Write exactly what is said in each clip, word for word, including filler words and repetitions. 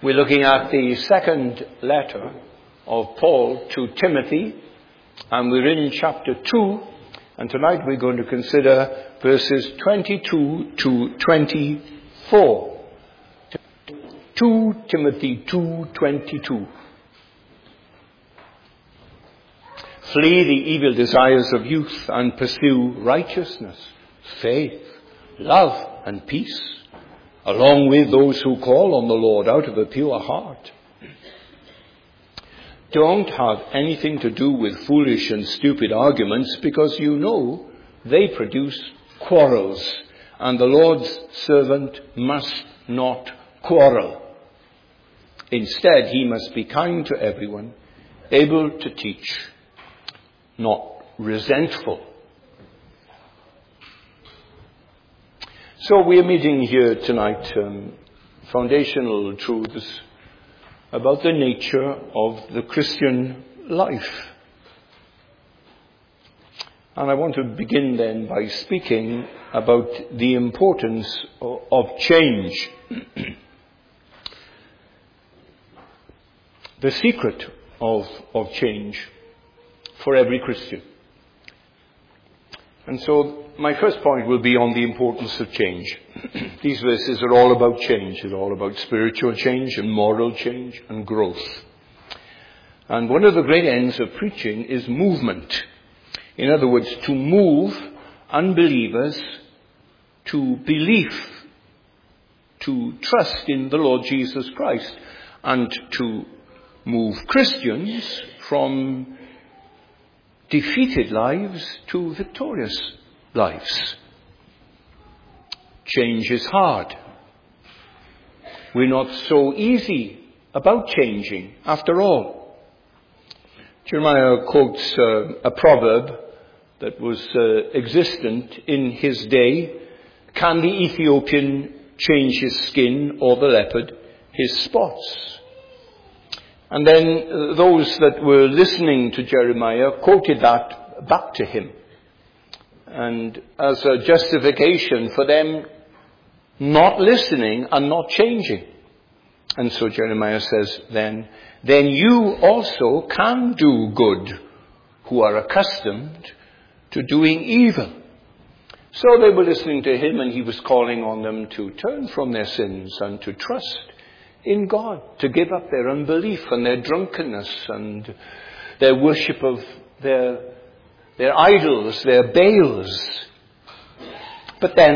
We're looking at the second letter of Paul to Timothy, and we're in chapter two, and tonight we're going to consider verses twenty-two to twenty-four. two Timothy two twenty-two. Flee the evil desires of youth and pursue righteousness, faith, love, and peace, along with those who call on the Lord out of a pure heart. Don't have anything to do with foolish and stupid arguments, because you know they produce quarrels, and the Lord's servant must not quarrel. Instead, he must be kind to everyone, able to teach, not resentful. So we are meeting here tonight um, foundational truths about the nature of the Christian life. And I want to begin then by speaking about the importance of, of change. The secret of, of change for every Christian. And so my first point will be on the importance of change. These verses are all about change. They're all about spiritual change and moral change and growth. And one of the great ends of preaching is movement. In other words, to move unbelievers to belief, to trust in the Lord Jesus Christ, and to move Christians from defeated lives to victorious lives. Change is hard. We're not so easy about changing, after all. Jeremiah quotes uh, a proverb that was uh, existent in his day. Can the Ethiopian change his skin, or the leopard his spots? And then uh, those that were listening to Jeremiah quoted that back to him. And as a justification for them not listening and not changing. And so Jeremiah says then, then you also can do good, who are accustomed to doing evil. So they were listening to him, and he was calling on them to turn from their sins and to trust in God, to give up their unbelief and their drunkenness and their worship of their their idols, their Baals. But then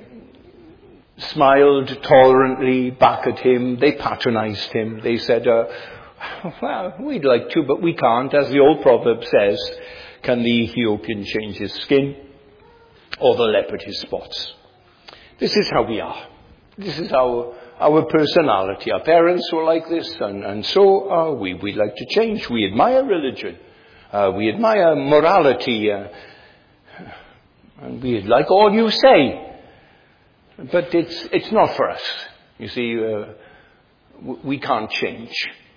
they smiled tolerantly back at him. They patronized him. They said, uh, well, we'd like to, but we can't. As the old proverb says, can the Ethiopian change his skin, or the leopard his spots? This is how we are. This is our our personality. Our parents were like this, and, and so are we. We'd like to change. We admire religion. Uh, we admire morality. Uh, and we like all you say. But it's it's not for us. You see, uh, we can't change.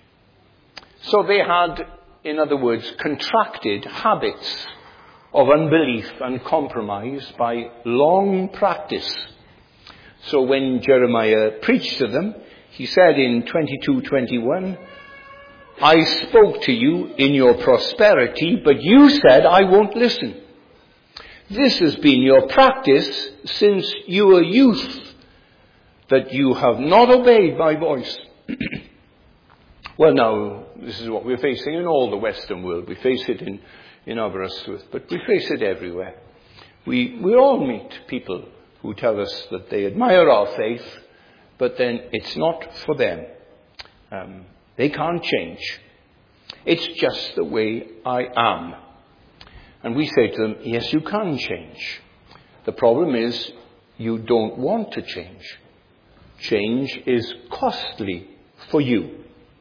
So they had, in other words, contracted habits of unbelief and compromise by long practice. So when Jeremiah preached to them, he said in twenty-two twenty-one, I spoke to you in your prosperity, but you said I won't listen. This has been your practice since you were youth, that you have not obeyed my voice. Well, now, this is what we're facing in all the Western world. We face it in, in Aberystwyth, but we face it everywhere. We, we all meet people who tell us that they admire our faith, but then it's not for them. Um, they can't change. It's just the way I am. And we say to them, yes, you can change. The problem is you don't want to change. Change is costly for you.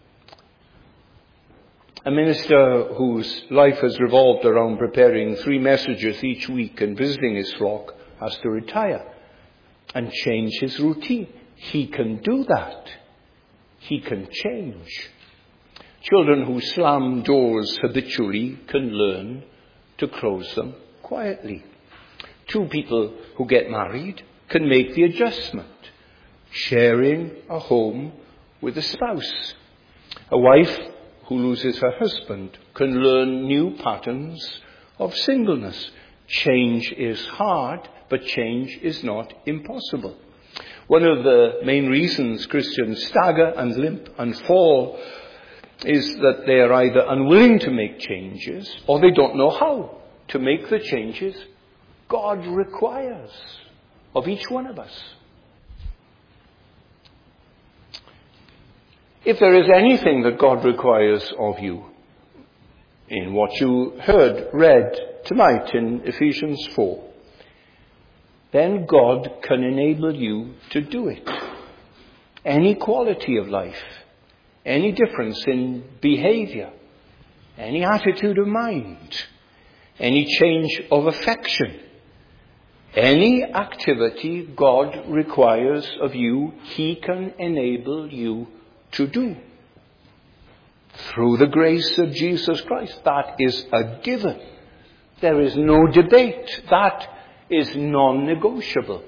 A minister whose life has revolved around preparing three messages each week and visiting his flock has to retire and change his routine. He can do that. He can change. Children who slam doors habitually can learn to close them quietly. Two people who get married can make the adjustment. Sharing a home with a spouse. A wife who loses her husband can learn new patterns of singleness. Change is hard, but change is not impossible. One of the main reasons Christians stagger and limp and fall is that they are either unwilling to make changes or they don't know how to make the changes God requires of each one of us. If there is anything that God requires of you in what you heard, read tonight in Ephesians four, then God can enable you to do it. Any quality of life, any difference in behavior, any attitude of mind, any change of affection, any activity God requires of you, He can enable you to do. Through the grace of Jesus Christ. That is a given. There is no debate. That is non-negotiable.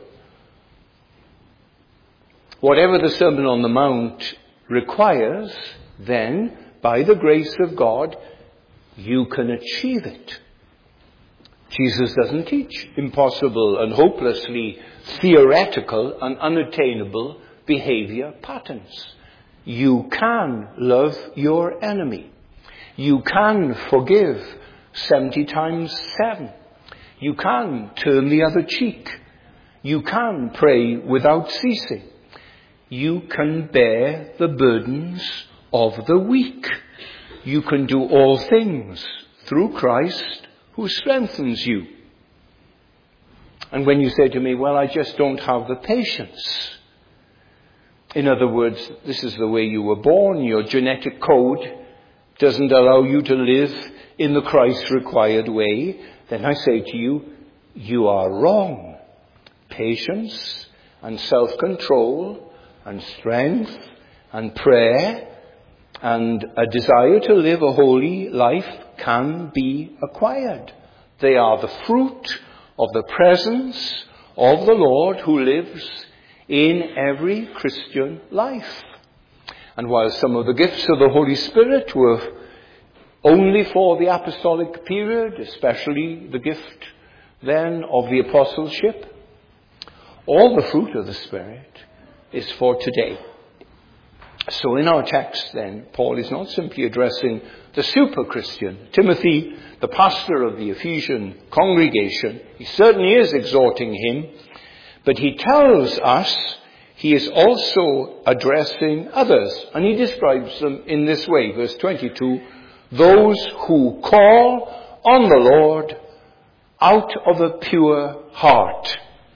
Whatever the Sermon on the Mount requires, then, by the grace of God, you can achieve it. Jesus doesn't teach impossible and hopelessly theoretical and unattainable behavior patterns. You can love your enemy. You can forgive seventy times seven. You can turn the other cheek. You can pray without ceasing. You can bear the burdens of the weak. You can do all things through Christ who strengthens you. And when you say to me, well, I just don't have the patience. In other words, this is the way you were born. Your genetic code doesn't allow you to live in the Christ-required way. Then I say to you, you are wrong. Patience and self-control and strength and prayer and a desire to live a holy life can be acquired. They are the fruit of the presence of the Lord who lives in every Christian life. And while some of the gifts of the Holy Spirit were only for the apostolic period, especially the gift then of the apostleship, all the fruit of the Spirit is for today. So in our text then, Paul is not simply addressing the super Christian, Timothy, the pastor of the Ephesian congregation. He certainly is exhorting him, but he tells us he is also addressing others. And he describes them in this way, verse twenty-two, those who call on the Lord out of a pure heart.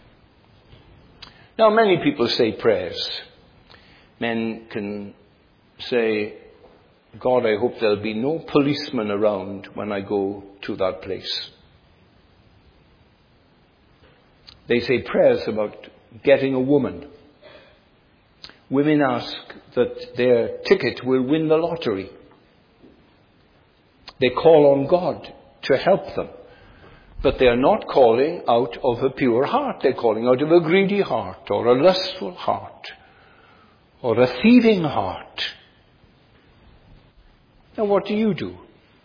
Now, many people say prayers. Men can say, God, I hope there'll be no policemen around when I go to that place. They say prayers about getting a woman. Women ask that their ticket will win the lottery. They call on God to help them. But they are not calling out of a pure heart. They're calling out of a greedy heart or a lustful heart or a thieving heart. Now what do you do?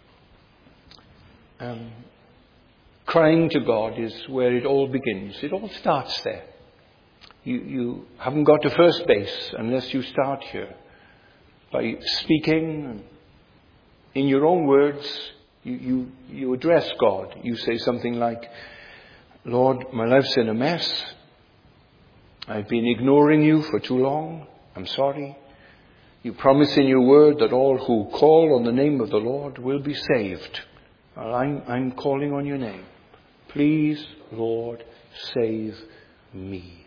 Um, crying to God is where it all begins. It all starts there. You, you haven't got to first base unless you start here. By speaking in your own words, you, you, you address God. You say something like, Lord, my life's in a mess. I've been ignoring you for too long. I'm sorry. You promise in your word that all who call on the name of the Lord will be saved. Well, I'm, I'm calling on your name. Please, Lord, save me.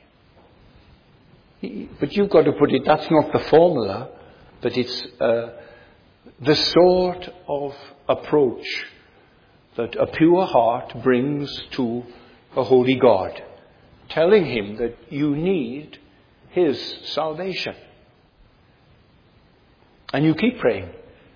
But you've got to put it, that's not the formula, but it's uh, the sort of approach that a pure heart brings to a holy God, telling him that you need his salvation. And you keep praying.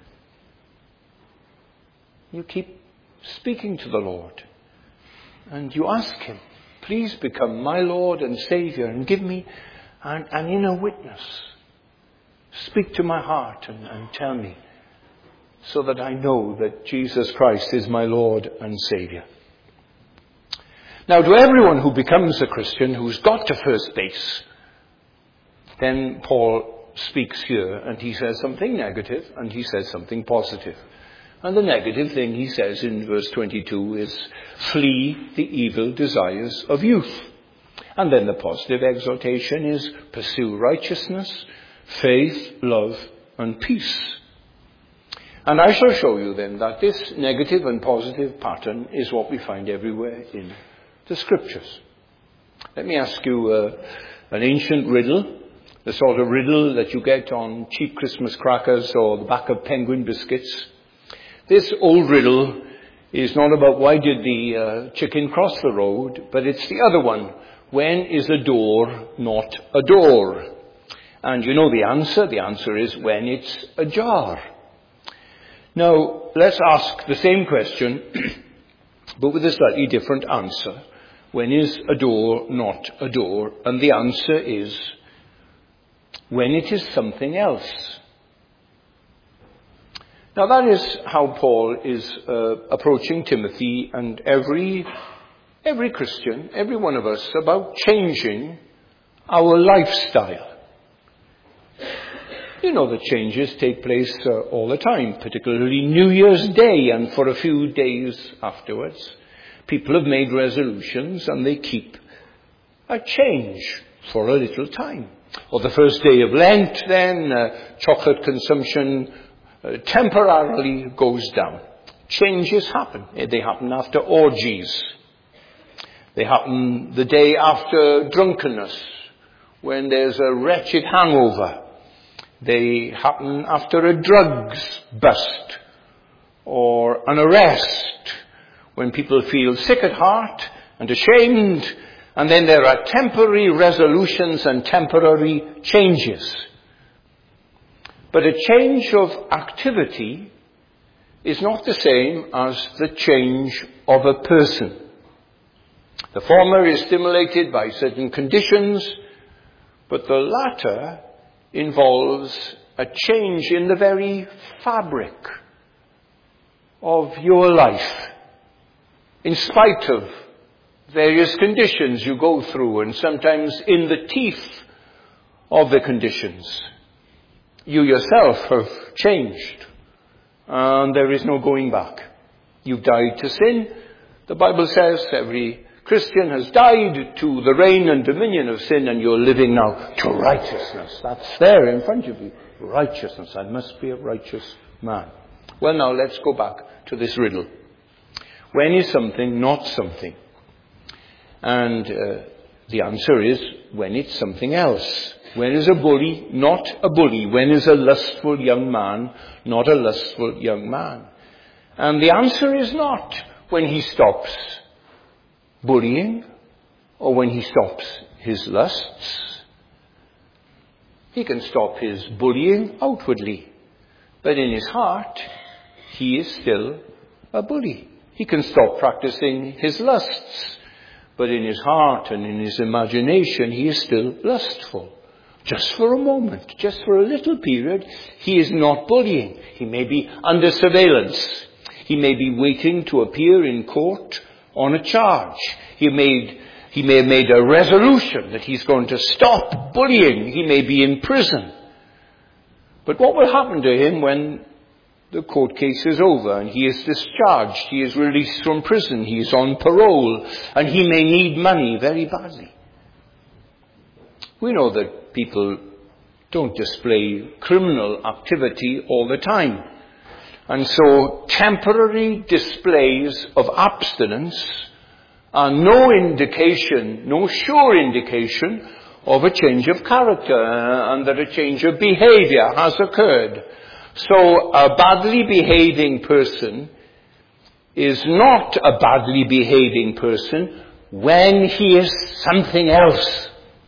You keep speaking to the Lord. And you ask him, please become my Lord and Savior and give me an, an inner witness Speak to my heart and, and tell me, so that I know that Jesus Christ is my Lord and Saviour. Now, to everyone who becomes a Christian, who's got to first base, then Paul speaks here, and he says something negative, and he says something positive. And the negative thing he says in verse twenty-two is, flee the evil desires of youth. And then the positive exhortation is, pursue righteousness, faith, love, and peace. And I shall show you then that this negative and positive pattern is what we find everywhere in the Scriptures. Let me ask you uh, an ancient riddle, the sort of riddle that you get on cheap Christmas crackers or the back of penguin biscuits. This old riddle is not about why did the uh, chicken cross the road, but it's the other one. When is a door not a door? And you know the answer. The answer is when it's ajar. Now, let's ask the same question, but with a slightly different answer. When is a door not a door? And the answer is when it is something else. Now, that is how Paul is uh, approaching Timothy and every every Christian, every one of us, about changing our lifestyle. You know that changes take place uh, all the time, particularly New Year's Day and for a few days afterwards. People have made resolutions and they keep a change for a little time. Or the first day of Lent, then, uh, chocolate consumption uh, temporarily goes down. Changes happen. They happen after orgies. They happen the day after drunkenness, when there's a wretched hangover. They happen after a drugs bust or an arrest, when people feel sick at heart and ashamed, and then there are temporary resolutions and temporary changes. But a change of activity is not the same as the change of a person. The former is stimulated by certain conditions, but the latter involves a change in the very fabric of your life. In spite of various conditions you go through, and sometimes in the teeth of the conditions, you yourself have changed, and there is no going back. You've died to sin. The Bible says every Christian has died to the reign and dominion of sin, and you're living now to righteousness. That's there in front of you. Righteousness. I must be a righteous man. Well, now let's go back to this riddle. When is something not something? And uh, the answer is when it's something else. When is a bully not a bully? When is a lustful young man not a lustful young man? And the answer is not when he stops bullying or when he stops his lusts. He can stop his bullying outwardly, but in his heart he is still a bully. He can stop practicing his lusts, but in his heart and in his imagination he is still lustful. Just for a moment, just for a little period, he is not bullying. He may be under surveillance. He may be waiting to appear in court on a charge. He made, he may have made a resolution that he's going to stop bullying. He may be in prison. But what will happen to him when the court case is over and he is discharged? He is released from prison. He is on parole, and he may need money very badly. We know that people don't display criminal activity all the time. And so temporary displays of abstinence are no indication, no sure indication of a change of character and that a change of behavior has occurred. So a badly behaving person is not a badly behaving person when he is something else.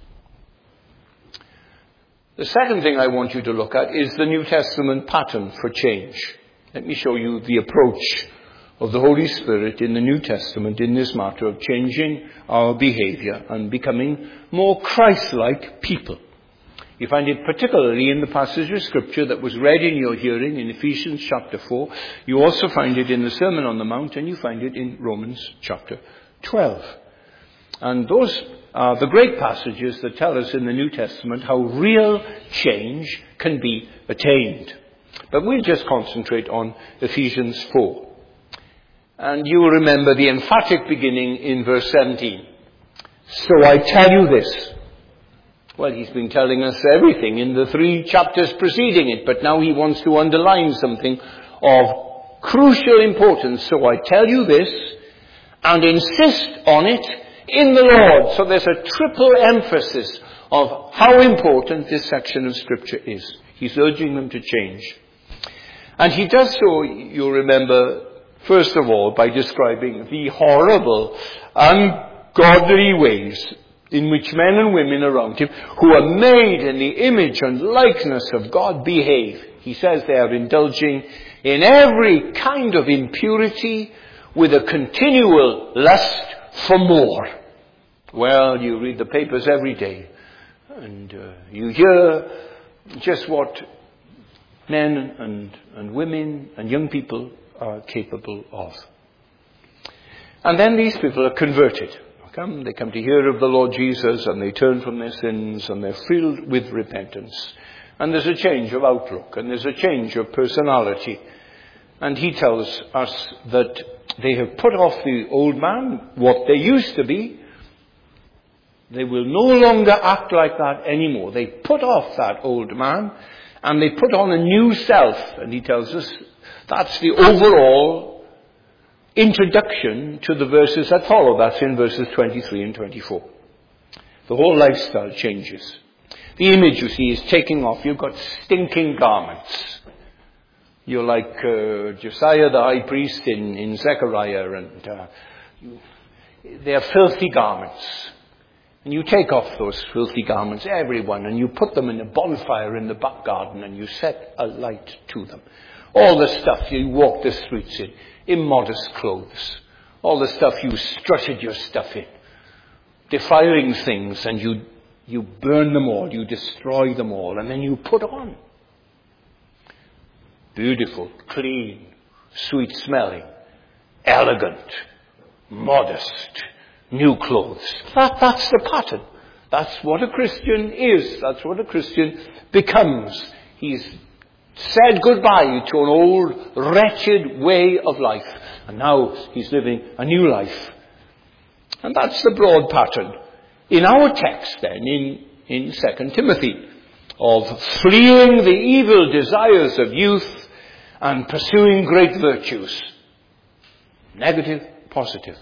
The second thing I want you to look at is the New Testament pattern for change. Let me show you the approach of the Holy Spirit in the New Testament in this matter of changing our behavior and becoming more Christ-like people. You find it particularly in the passage of Scripture that was read in your hearing in Ephesians chapter four. You also find it in the Sermon on the Mount, and you find it in Romans chapter twelve. And those are the great passages that tell us in the New Testament how real change can be attained. But we'll just concentrate on Ephesians four. And you will remember the emphatic beginning in verse seventeen. So I tell you this. Well, he's been telling us everything in the three chapters preceding it, but now he wants to underline something of crucial importance. So I tell you this, and insist on it in the Lord. So there's a triple emphasis of how important this section of Scripture is. He's urging them to change. And he does so, you'll remember, first of all, by describing the horrible, ungodly ways in which men and women around him, who are made in the image and likeness of God, behave. He says they are indulging in every kind of impurity with a continual lust for more. Well, you read the papers every day, and uh, you hear just what men and, and women and young people are capable of. And then these people are converted. Come, they come to hear of the Lord Jesus, and they turn from their sins, and they're filled with repentance. And there's a change of outlook, and there's a change of personality. And he tells us that they have put off the old man, what they used to be. They will no longer act like that anymore. They put off that old man, and they put on a new self. And he tells us that's the overall introduction to the verses that follow. That's in verses twenty-three and twenty-four. The whole lifestyle changes. The image, you see, is taking off. You've got stinking garments. You're like uh, Josiah the high priest in, in Zechariah, and uh, you, they're filthy garments. And you take off those filthy garments, everyone, and you put them in a bonfire in the back garden, and you set a light to them. All the stuff you walk the streets in, immodest clothes, all the stuff you strutted your stuff in, defiling things, and you you burn them all, you destroy them all, and then you put on beautiful, clean, sweet-smelling, elegant, modest, new clothes. That, that's the pattern. That's what a Christian is. That's what a Christian becomes. He's said goodbye to an old, wretched way of life. And now he's living a new life. And that's the broad pattern in our text then, in, in Second Timothy, of fleeing the evil desires of youth and pursuing great virtues. Negative, positive.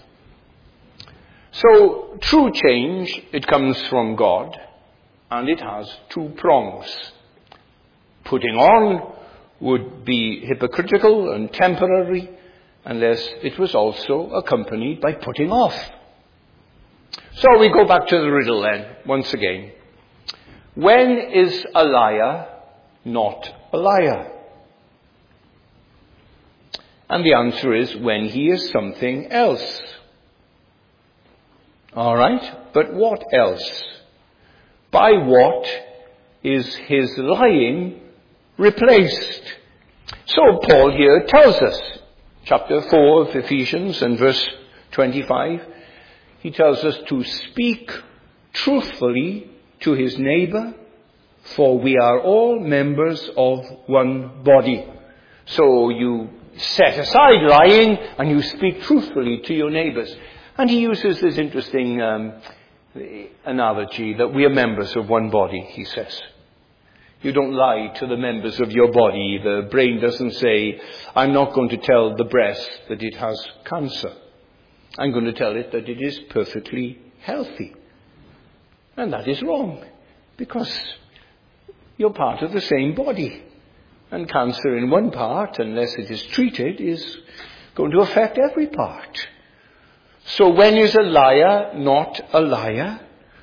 So, true change, it comes from God, and it has two prongs. Putting on would be hypocritical and temporary unless it was also accompanied by putting off. So we go back to the riddle then, once again. When is a liar not a liar? And the answer is when he is something else. All right, but what else? By what is his lying replaced? So Paul here tells us, chapter four of Ephesians and verse twenty-five, he tells us to speak truthfully to his neighbor, for we are all members of one body. So you set aside lying and you speak truthfully to your neighbors. And he uses this interesting um, analogy that we are members of one body, he says. You don't lie to the members of your body. The brain doesn't say, I'm not going to tell the breast that it has cancer. I'm going to tell it that it is perfectly healthy. And that is wrong, because you're part of the same body. And cancer in one part, unless it is treated, is going to affect every part. So when is a liar not a liar?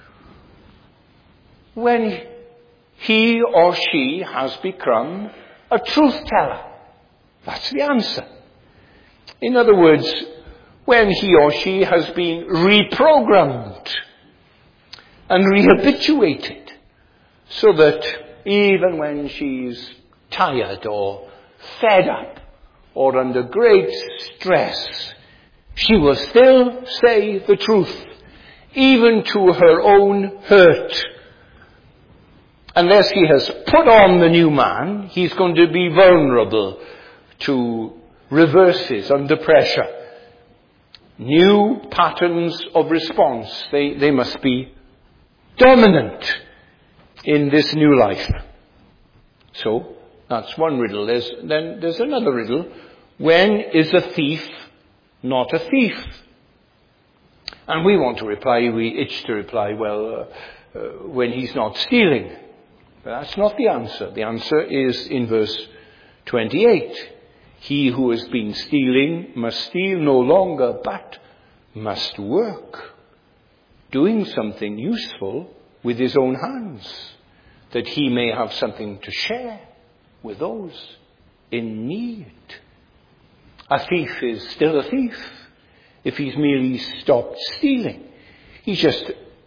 When he or she has become a truth teller. That's the answer. In other words, when he or she has been reprogrammed and rehabilitated so that even when she's tired or fed up or under great stress, she will still say the truth, even to her own hurt. Unless he has put on the new man, he's going to be vulnerable to reverses under pressure. New patterns of response, they, they must be dominant in this new life. So, that's one riddle. There's, then there's another riddle. When is a thief not a thief? And we want to reply, we itch to reply, well, uh, uh, when he's not stealing. But that's not the answer. The answer is in verse twenty-eight. He who has been stealing must steal no longer, but must work, doing something useful with his own hands, that he may have something to share with those in need. A thief is still a thief if he's merely stopped stealing. He's just,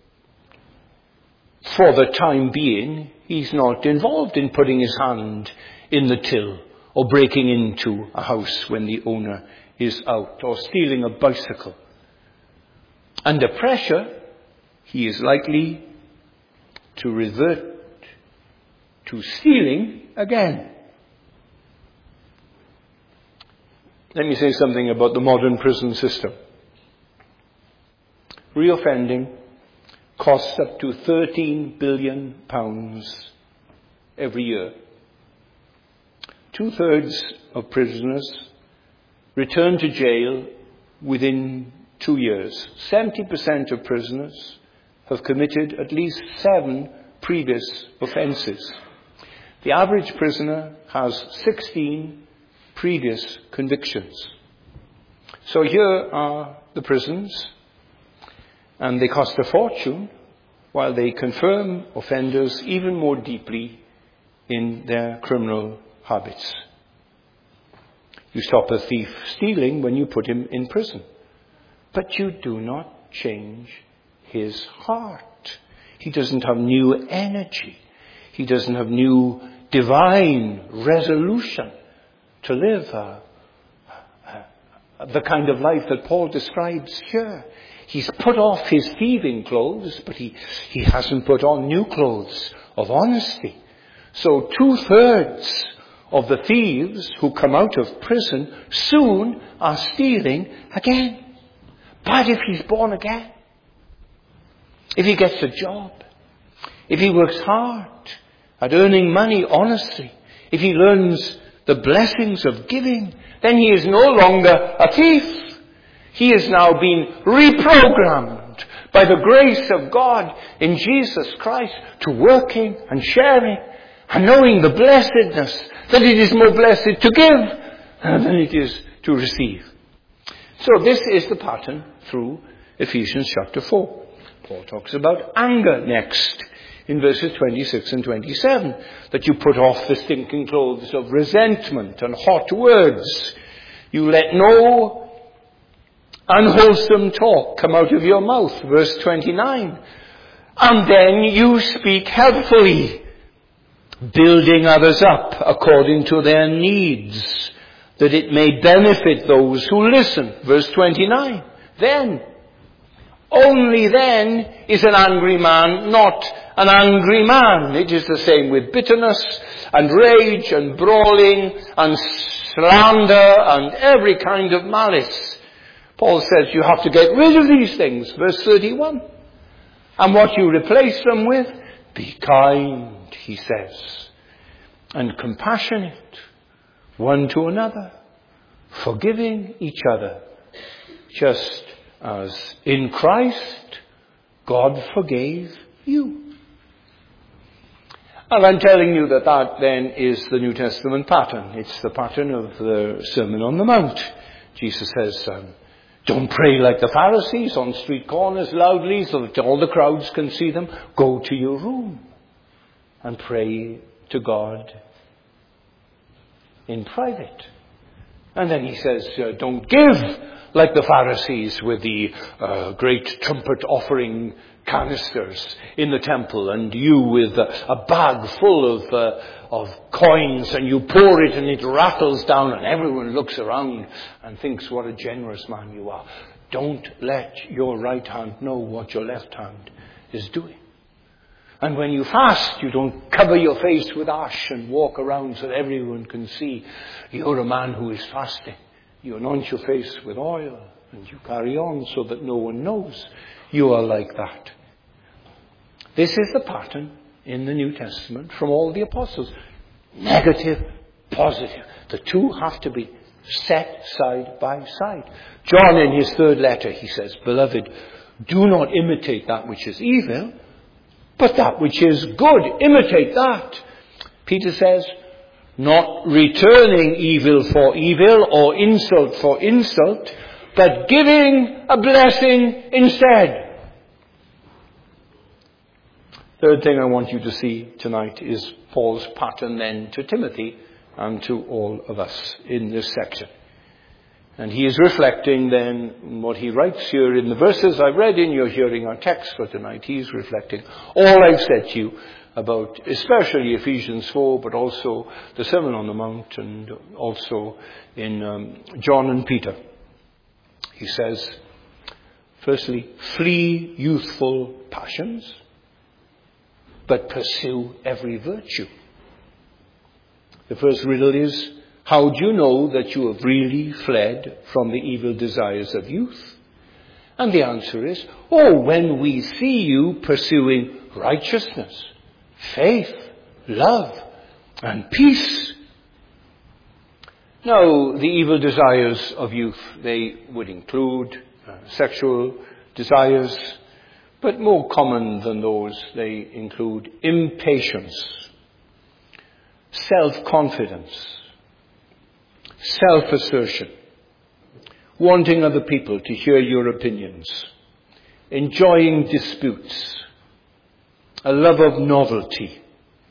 for the time being, he's not involved in putting his hand in the till or breaking into a house when the owner is out, or stealing a bicycle. Under pressure, he is likely to revert to stealing again. Let me say something about the modern prison system. Reoffending costs up to thirteen billion pounds every year. Two-thirds of prisoners return to jail within two years. seventy percent of prisoners have committed at least seven previous offences. The average prisoner has sixteen previous convictions. So here are the prisons, and they cost a fortune, while they confirm offenders even more deeply in their criminal habits. You stop a thief stealing when you put him in prison, but you do not change his heart. He doesn't have new energy. He doesn't have new divine resolution to live uh, uh, the kind of life that Paul describes here. He's put off his thieving clothes, but he, he hasn't put on new clothes of honesty. So two-thirds of the thieves who come out of prison soon are stealing again. But if he's born again, if he gets a job, if he works hard at earning money honestly, if he learns the blessings of giving, then he is no longer a thief. He is now being reprogrammed by the grace of God in Jesus Christ to working and sharing and knowing the blessedness that it is more blessed to give than it is to receive. So this is the pattern through Ephesians chapter four. Paul talks about anger next in verses twenty-six and twenty-seven, that you put off the stinking clothes of resentment and hot words. You let no unwholesome talk come out of your mouth, verse twenty-nine. And then you speak helpfully, building others up according to their needs, that it may benefit those who listen, verse twenty-nine. Then, only then is an angry man not an angry man. It is the same with bitterness and rage and brawling and slander and every kind of malice. Paul says you have to get rid of these things, verse thirty-one. And what you replace them with, be kind, he says, and compassionate one to another, forgiving each other, just as in Christ God forgave you. And I'm telling you that that then is the New Testament pattern. It's the pattern of the Sermon on the Mount. Jesus says, um, don't pray like the Pharisees on street corners loudly so that all the crowds can see them. Go to your room and pray to God in private. And then he says, uh, don't give like the Pharisees with the uh, great trumpet offering canisters in the temple, and you with a, a bag full of uh, of coins, and you pour it and it rattles down and everyone looks around and thinks what a generous man you are. Don't let your right hand know what your left hand is doing. And when you fast, you don't cover your face with ash and walk around so that everyone can see you're a man who is fasting. You anoint your face with oil and you carry on so that no one knows you are like that. This is the pattern in the New Testament from all the apostles. Negative, positive. The two have to be set side by side. John, in his third letter, he says, Beloved, do not imitate that which is evil, but that which is good. Imitate that. Peter says, not returning evil for evil or insult for insult, but giving a blessing instead. Third thing I want you to see tonight is Paul's pattern then to Timothy and to all of us in this section. And he is reflecting then what he writes here in the verses I've read in your hearing, our text for tonight. He's reflecting all I've said to you about especially Ephesians four, but also the Sermon on the Mount and also in um, John and Peter. He says, firstly, flee youthful passions, but pursue every virtue. The first riddle is, how do you know that you have really fled from the evil desires of youth? And the answer is, oh, when we see you pursuing righteousness, faith, love, and peace. Now, the evil desires of youth, they would include uh, sexual desires, but more common than those, they include impatience, self-confidence, self-assertion, wanting other people to hear your opinions, enjoying disputes, a love of novelty.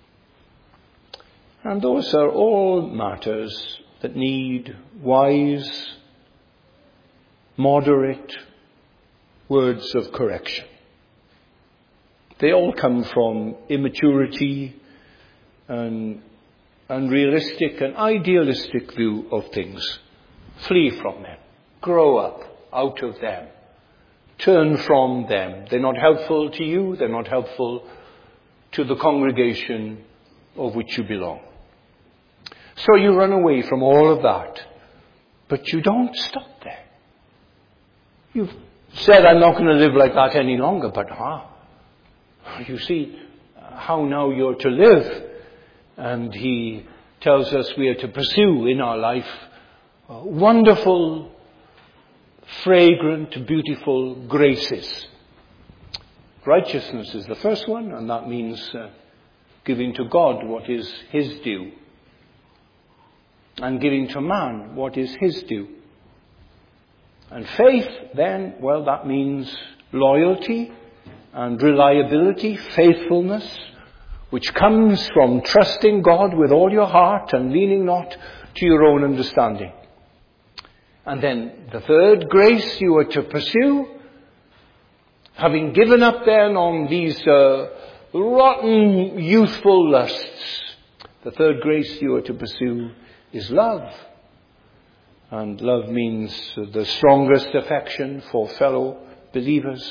And those are all matters that need wise, moderate words of correction. They all come from immaturity and unrealistic and idealistic view of things. Flee from them. Grow up out of them. Turn from them. They're not helpful to you. They're not helpful to the congregation of which you belong. So you run away from all of that. But you don't stop there. You've said, I'm not going to live like that any longer. But ah, you see how now you're to live. And he tells us we are to pursue in our life uh, wonderful, fragrant, beautiful graces. Righteousness is the first one, and that means uh, giving to God what is his due. And giving to man what is his due. And faith, then, well, that means loyalty and reliability, faithfulness, which comes from trusting God with all your heart and leaning not to your own understanding. And then the third grace you are to pursue, having given up then on these uh, rotten youthful lusts, the third grace you are to pursue is love. And love means the strongest affection for fellow believers.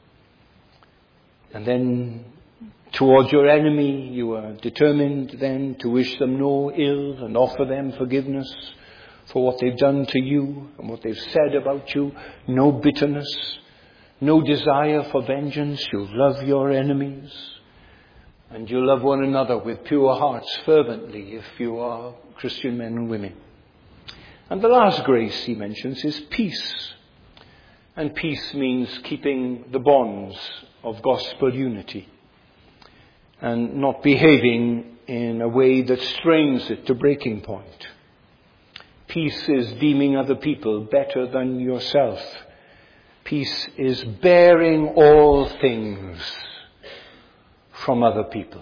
And then towards your enemy, you are determined then to wish them no ill and offer them forgiveness for what they've done to you and what they've said about you. No bitterness, no desire for vengeance. You love your enemies and you love one another with pure hearts fervently if you are Christian men and women. And the last grace he mentions is peace. And peace means keeping the bonds of gospel unity and not behaving in a way that strains it to breaking point. Peace is deeming other people better than yourself. Peace is bearing all things from other people.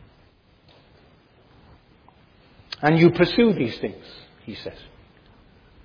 And you pursue these things, he says.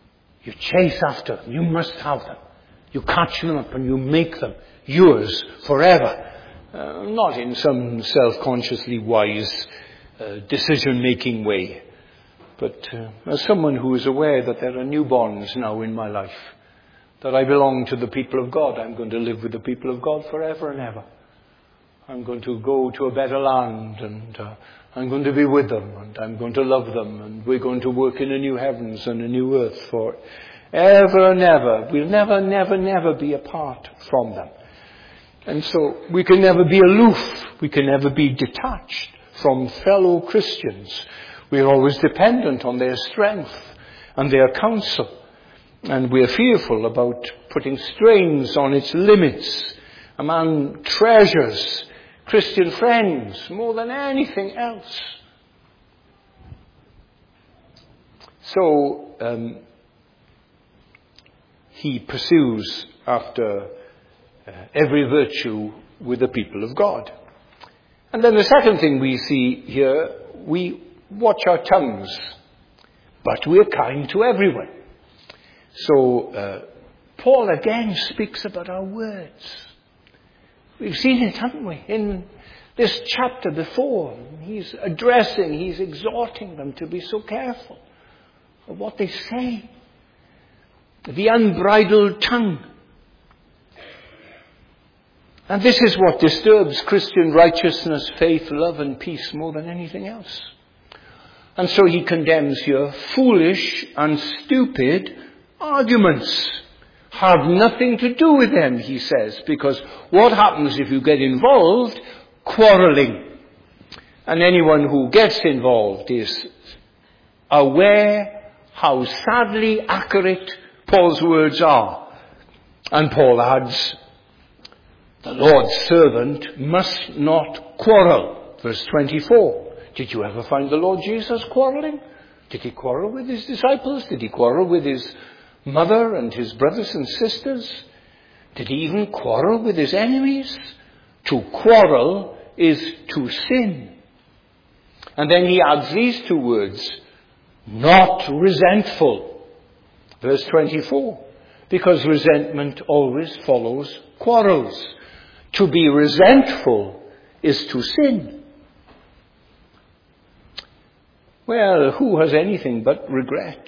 You chase after them. You must have them. You catch them up and you make them yours forever. Uh, not in some self-consciously wise uh, decision-making way, but uh, as someone who is aware that there are newborns now in my life, that I belong to the people of God. I'm going to live with the people of God forever and ever. I'm going to go to a better land, and uh, I'm going to be with them, and I'm going to love them, and we're going to work in a new heavens and a new earth for ever and ever. We'll never, never, never be apart from them. And so we can never be aloof. We can never be detached from fellow Christians. We're always dependent on their strength and their counsel. And we're fearful about putting strains on its limits. A man treasures Christian friends more than anything else. So um, he pursues after uh, every virtue with the people of God. And then the second thing we see here, we watch our tongues, but we're kind to everyone. So uh, Paul again speaks about our words. We've seen it, haven't we, in this chapter before. He's addressing, he's exhorting them to be so careful of what they say. The unbridled tongue. And this is what disturbs Christian righteousness, faith, love and peace more than anything else. And so he condemns here foolish and stupid arguments. Have nothing to do with them, he says, because what happens if you get involved? Quarreling. And anyone who gets involved is aware how sadly accurate Paul's words are. And Paul adds, the Lord's servant must not quarrel. Verse twenty-four. Did you ever find the Lord Jesus quarreling? Did he quarrel with his disciples? Did he quarrel with his mother and his brothers and sisters? Did he even quarrel with his enemies? To quarrel is to sin. And then he adds these two words, not resentful. Verse twenty-four. Because resentment always follows quarrels. To be resentful is to sin. Well, who has anything but regret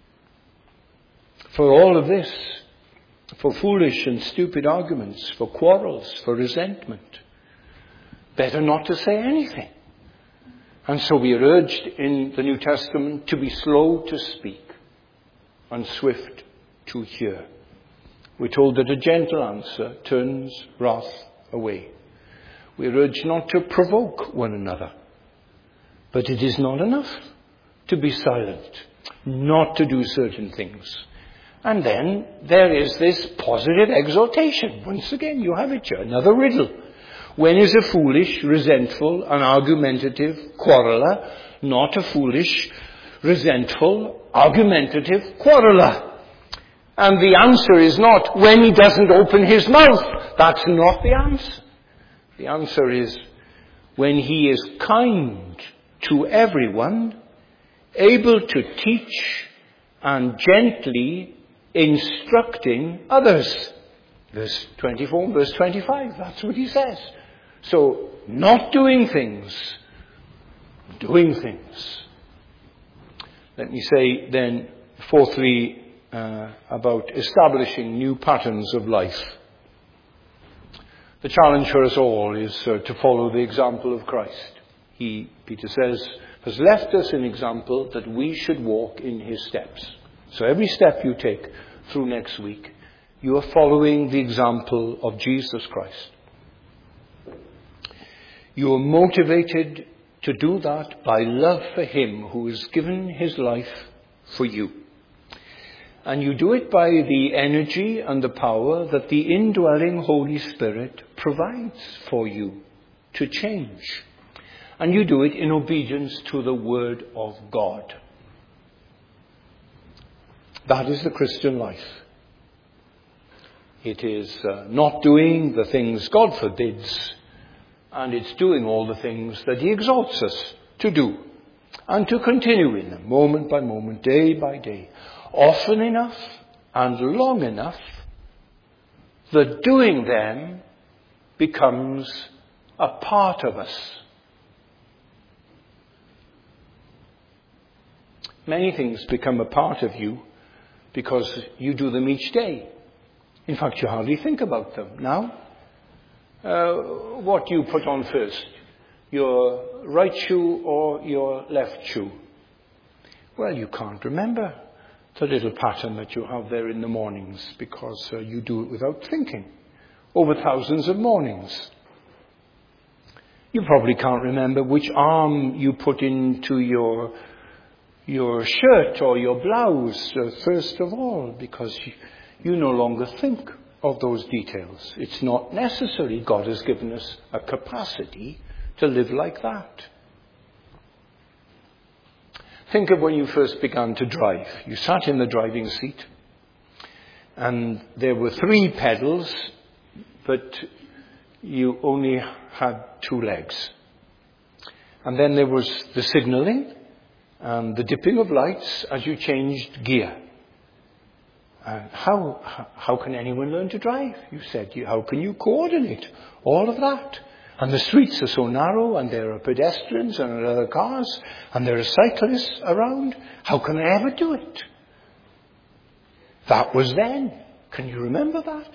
for all of this? For foolish and stupid arguments, for quarrels, for resentment. Better not to say anything. And so we are urged in the New Testament to be slow to speak and swift to hear. We're told that a gentle answer turns wrath away. We're urged not to provoke one another. But it is not enough to be silent, not to do certain things. And then there is this positive exhortation. Once again, you have it here, another riddle. When is a foolish, resentful, and argumentative quarreller not a foolish, resentful, argumentative quarreller? And the answer is not when he doesn't open his mouth. That's not the answer. The answer is when he is kind to everyone, able to teach and gently instructing others. Verse twenty-four, verse twenty-five, that's what he says. So, not doing things, doing things. Let me say then, fourthly, uh, about establishing new patterns of life. The challenge for us all is uh, to follow the example of Christ. He, Peter says, has left us an example that we should walk in his steps. So every step you take through next week, you are following the example of Jesus Christ. You are motivated to do that by love for him who has given his life for you. And you do it by the energy and the power that the indwelling Holy Spirit provides for you to change. And you do it in obedience to the Word of God. That is the Christian life. It is uh, not doing the things God forbids, and it's doing all the things that he exalts us to do, and to continue in them, moment by moment, day by day. often enough and long enough, the doing them becomes a part of us. Many things become a part of you because you do them each day. In fact, you hardly think about them. Now, uh, what do you put on first? Your right shoe or your left shoe? Well, you can't remember the little pattern that you have there in the mornings because uh, you do it without thinking. Over thousands of mornings. You probably can't remember which arm you put into your your shirt or your blouse uh, first of all, because you, you no longer think of those details. It's not necessary. God has given us a capacity to live like that. Think of when you first began to drive. You sat in the driving seat and there were three pedals, but you only had two legs. And then there was the signalling and the dipping of lights as you changed gear. And how, how can anyone learn to drive? You said, how can you coordinate all of that? And the streets are so narrow, and there are pedestrians and other cars, and there are cyclists around. How can I ever do it? That was then. Can you remember that?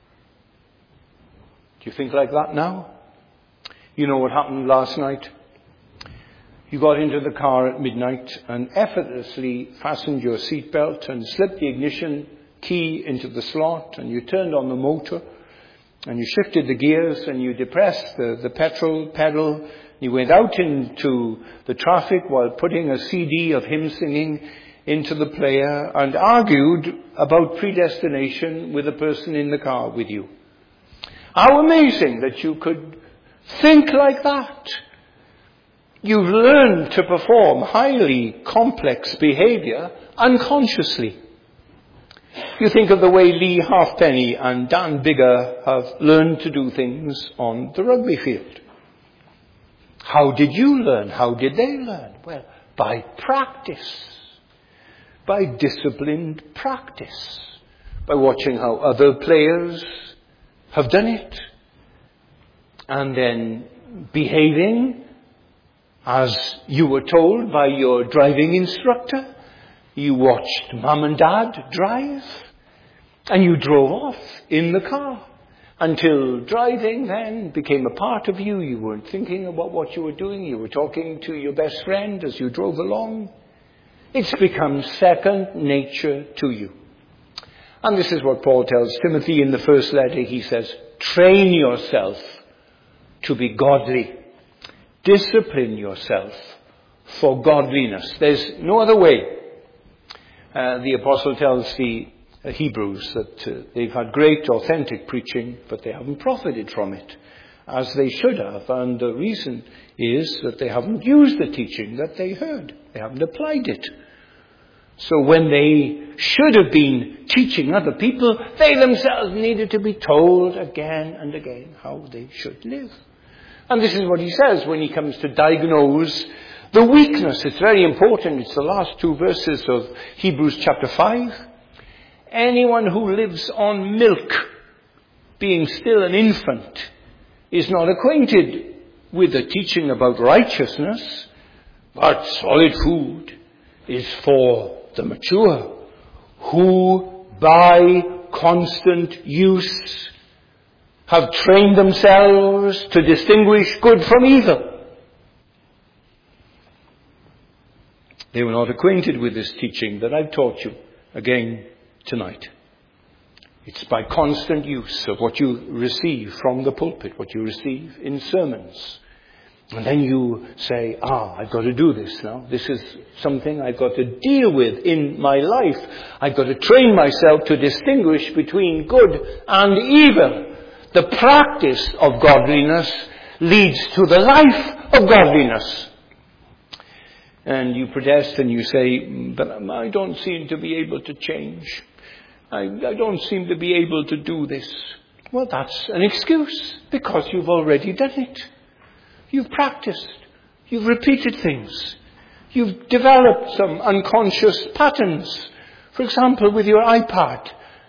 Do you think like that now? You know what happened last night? You got into the car at midnight and effortlessly fastened your seatbelt and slipped the ignition key into the slot, and you turned on the motor and you shifted the gears and you depressed the, the petrol pedal. You went out into the traffic while putting a C D of hymn singing into the player and argued about predestination with the person in the car with you. How amazing that you could think like that. You've learned to perform highly complex behavior unconsciously. You think of the way Lee Halfpenny and Dan Bigger have learned to do things on the rugby field. How did you learn? How did they learn? Well, by practice. By disciplined practice. By watching how other players have done it. And then behaving as you were told by your driving instructor. You watched Mum and Dad drive, and you drove off in the car until driving then became a part of you. You weren't thinking about what you were doing. You were talking to your best friend as you drove along. It's become second nature to you. And this is what Paul tells Timothy in the first letter. He says, train yourself to be godly. Discipline yourself for godliness. There's no other way. Uh, the apostle tells the uh, Hebrews that uh, they've had great authentic preaching, but they haven't profited from it as they should have. And the reason is that they haven't used the teaching that they heard. They haven't applied it. So when they should have been teaching other people, they themselves needed to be told again and again how they should live. And this is what he says when he comes to diagnose the weakness. It's very important. It's the last two verses of Hebrews chapter five. Anyone who lives on milk, being still an infant, is not acquainted with the teaching about righteousness, but solid food is for the mature, who by constant use have trained themselves to distinguish good from evil. They were not acquainted with this teaching that I've taught you again tonight. It's by constant use of what you receive from the pulpit, what you receive in sermons. And then you say, ah, I've got to do this now. This is something I've got to deal with in my life. I've got to train myself to distinguish between good and evil. The practice of godliness leads to the life of godliness. And you protest and you say, but I don't seem to be able to change. I, I don't seem to be able to do this. Well, that's an excuse, because you've already done it. You've practiced. You've repeated things. You've developed some unconscious patterns For example, with your iPad,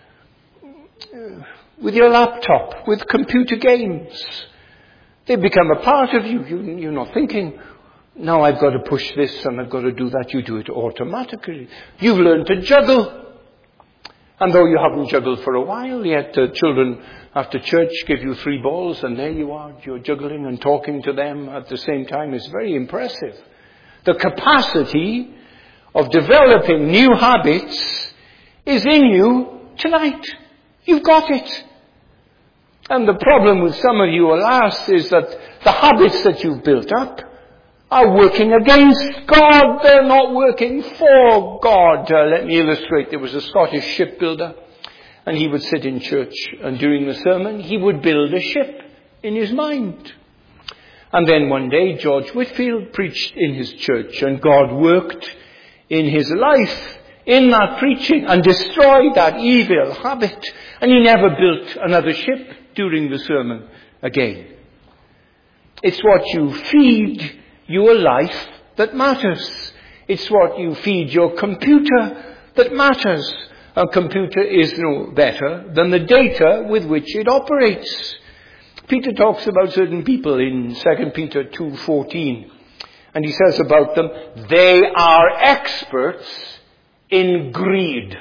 with your laptop, with computer games. They become a part of you. you. You're not thinking, now I've got to push this and I've got to do that. You do it automatically. You've learned to juggle. And though you haven't juggled for a while, yet the children after church give you three balls and there you are. You're juggling and talking to them at the same time. It's very impressive. The capacity of developing new habits is in you tonight. You've got it. And the problem with some of you, alas, is that the habits that you've built up are working against God. They're not working for God. Uh, let me illustrate. There was a Scottish shipbuilder, and he would sit in church, and during the sermon, he would build a ship in his mind. And then one day, George Whitefield preached in his church, and God worked in his life in that preaching and destroyed that evil habit. And he never built another ship during the sermon again. It's what you feed your life that matters. It's what you feed your computer that matters. A computer is no better than the data with which it operates. Peter talks about certain people in Second Peter two fourteen. And he says about them, they are experts in greed.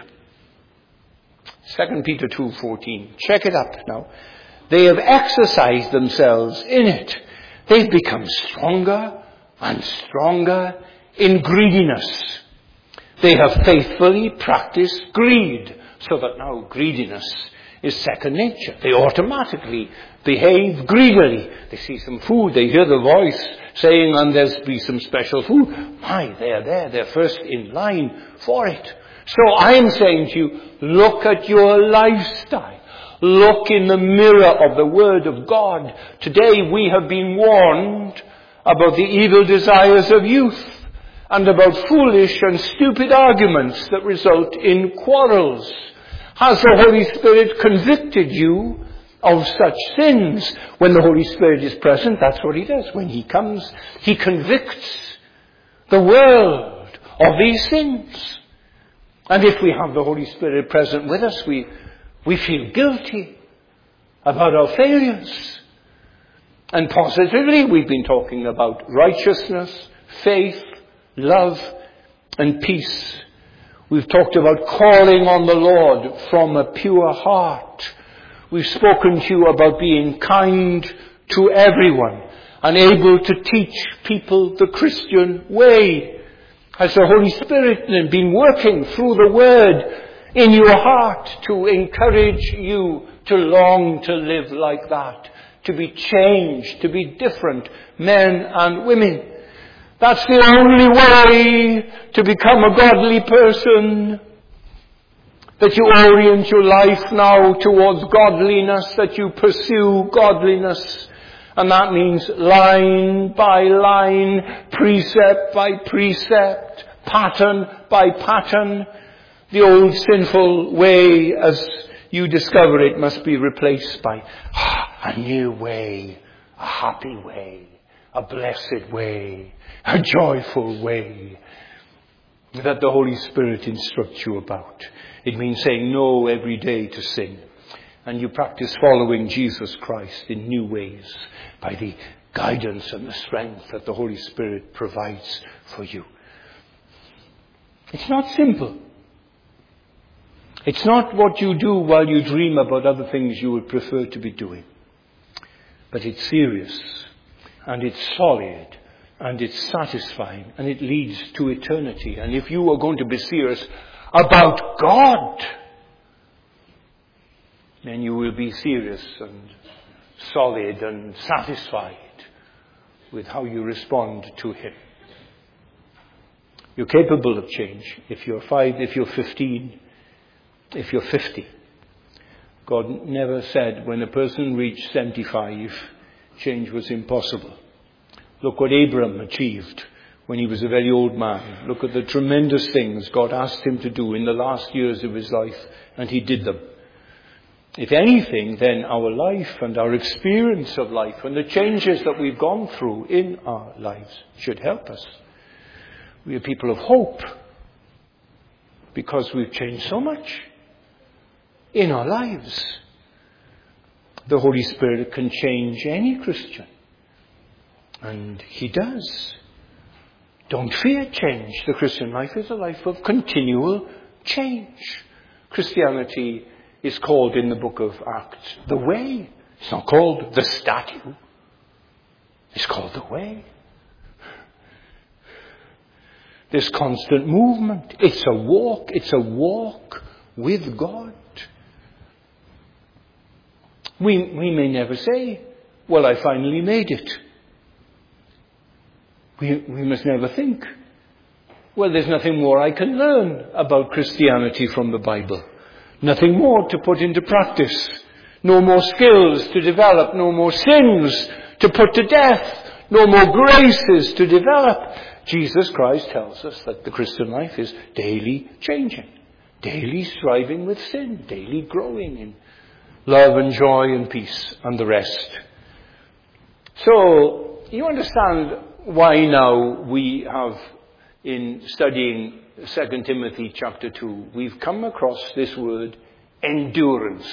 Second Peter two fourteen. Check it up now. They have exercised themselves in it. They've become stronger and stronger in greediness. They have faithfully practiced greed, so that now greediness is second nature. They automatically behave greedily. They see some food, they hear the voice saying, and there's be some special food. My, they're there, they're first in line for it. So I am saying to you, look at your lifestyle. Look in the mirror of the Word of God. Today we have been warned about the evil desires of youth and about foolish and stupid arguments that result in quarrels. Has the Holy Spirit convicted you of such sins? When the Holy Spirit is present, that's what He does. When He comes, He convicts the world of these sins. And if we have the Holy Spirit present with us, we We feel guilty about our failures. And positively, we've been talking about righteousness, faith, love, and peace. We've talked about calling on the Lord from a pure heart. We've spoken to you about being kind to everyone and able to teach people the Christian way. Has the Holy Spirit been working through the Word in your heart to encourage you to long to live like that, to be changed, to be different men and women? That's the only way to become a godly person, that you orient your life now towards godliness, that you pursue godliness. And that means line by line, precept by precept, pattern by pattern. The old sinful way, as you discover it, must be replaced by a new way, a happy way, a blessed way, a joyful way that the Holy Spirit instructs you about. It means saying no every day to sin. And you practice following Jesus Christ in new ways by the guidance and the strength that the Holy Spirit provides for you. It's not simple. It's not what you do while you dream about other things you would prefer to be doing. But it's serious, and it's solid, and it's satisfying, and it leads to eternity. And if you are going to be serious about God, then you will be serious and solid and satisfied with how you respond to Him. You're capable of change. If you're five, if you're fifteen, if you're fifty. God never said when a person reached seventy-five, change was impossible. Look what Abraham achieved when he was a very old man. Look at the tremendous things God asked him to do in the last years of his life, and he did them. If anything, then our life and our experience of life and the changes that we've gone through in our lives should help us. We are people of hope. because we've changed so much in our lives. The Holy Spirit can change any Christian. And He does. Don't fear change. The Christian life is a life of continual change. Christianity is called in the book of Acts the way. It's not called the statue. It's called the way. This constant movement. It's a walk. It's a walk with God. We, we may never say, well, I finally made it. We, we must never think, well, there's nothing more I can learn about Christianity from the Bible. Nothing more to put into practice. No more skills to develop. No more sins to put to death. No more graces to develop. Jesus Christ tells us that the Christian life is daily changing. Daily striving with sin. Daily growing in love and joy and peace and the rest. So, you understand why now we have, in studying Second Timothy chapter two, we've come across this word, endurance.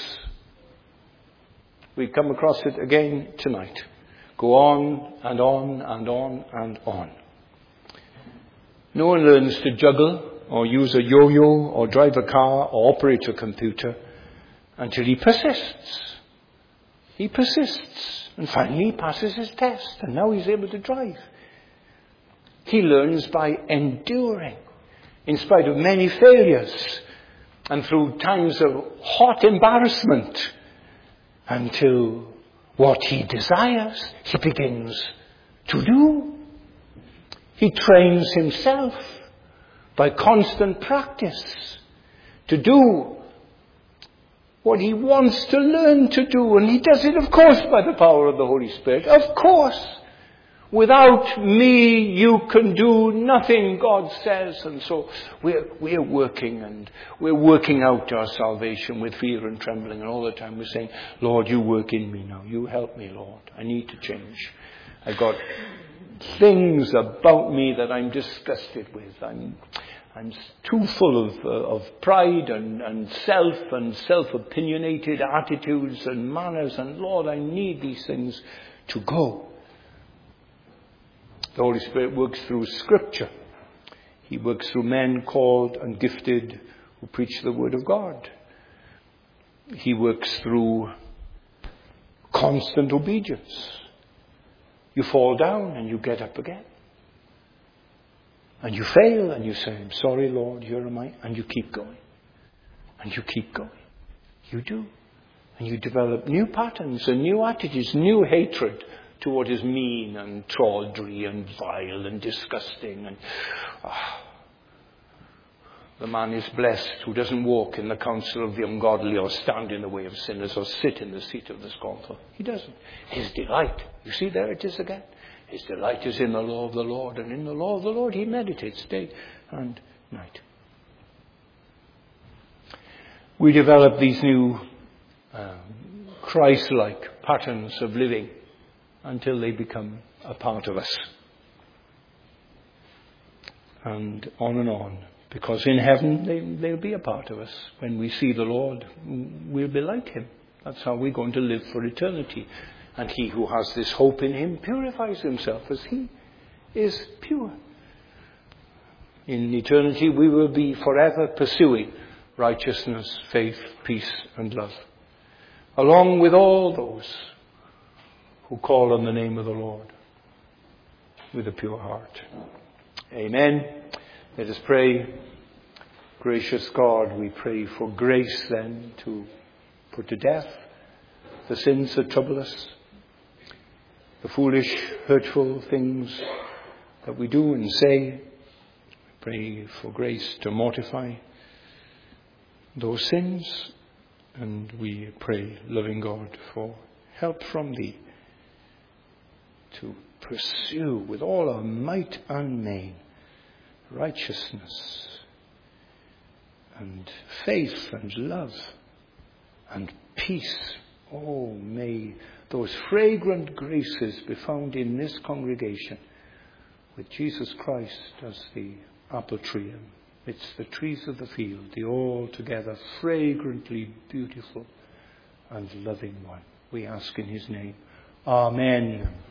We come across it again tonight. Go on and on and on and on. No one learns to juggle or use a yo-yo or drive a car or operate a computer until he persists. He persists. And finally he passes his test. And now he's able to drive. He learns by enduring. In spite of many failures. And through times of hot embarrassment. Until what he desires, he begins to do. He trains himself by constant practice to do what he wants to learn to do. And he does it, of course, by the power of the Holy Spirit. Of course. Without me, you can do nothing, God says. And so we're, we're working and we're working out our salvation with fear and trembling. And all the time we're saying, Lord, you work in me now. You help me, Lord. I need to change. I've got things about me that I'm disgusted with. I'm I'm too full of, uh, of pride and, and self and self-opinionated attitudes and manners. And Lord, I need these things to go. The Holy Spirit works through Scripture. He works through men called and gifted who preach the Word of God. He works through constant obedience. You fall down and you get up again. And you fail and you say, I'm sorry, Lord, here am I. And you keep going. And you keep going. You do. And you develop new patterns and new attitudes, new hatred to what is mean and tawdry and vile and disgusting. And ah, the man is blessed who doesn't walk in the counsel of the ungodly or stand in the way of sinners or sit in the seat of the scornful. He doesn't. His delight. You see, there it is again. His delight is in the law of the Lord, and in the law of the Lord he meditates day and night. We develop these new uh, Christ-like patterns of living until they become a part of us. And on and on. Because in heaven they, they'll be a part of us. When we see the Lord, we'll be like him. That's how we're going to live for eternity. And he who has this hope in him purifies himself as he is pure. In eternity we will be forever pursuing righteousness, faith, peace and love. Along with all those who call on the name of the Lord with a pure heart. Amen. Let us pray. Gracious God, we pray for grace then to put to death the sins that trouble us, the foolish, hurtful things that we do and say. We pray for grace to mortify those sins, and we pray, loving God, for help from thee to pursue with all our might and main righteousness and faith and love and peace. Oh, may those fragrant graces be found in this congregation with Jesus Christ as the apple tree and It's the trees of the field, the altogether fragrantly beautiful and loving one. We ask in his name. Amen.